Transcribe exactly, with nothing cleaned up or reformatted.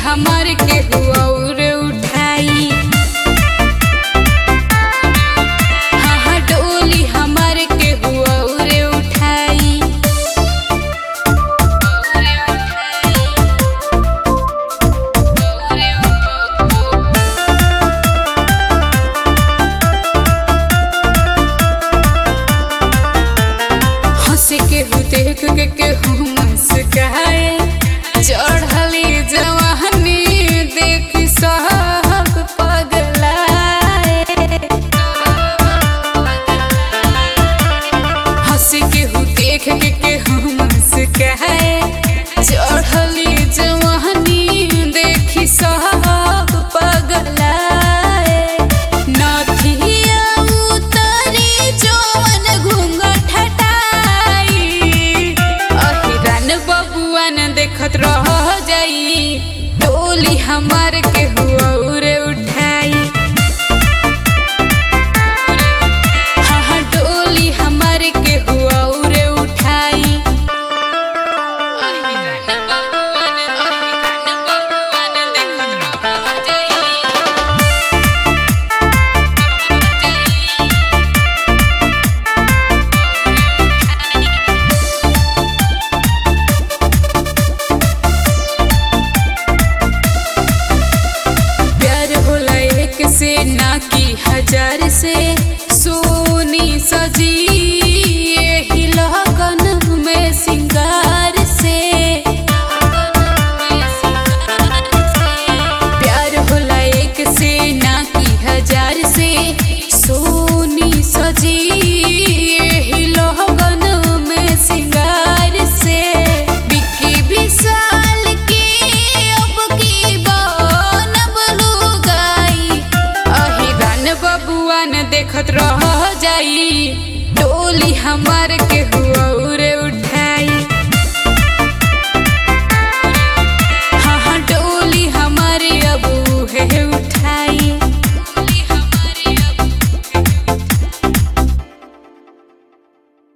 हमार के हुआ और उठाई। हाँ हाँ डोली हमार के हुआ और उठाई। हंस के हु देख के केहू मुस्काए, चढ़ली जवानी देख सब पगलाए। हंस के हु देख के केहू मुस्काए, चढ़ली जवानी देख सब पगलाए।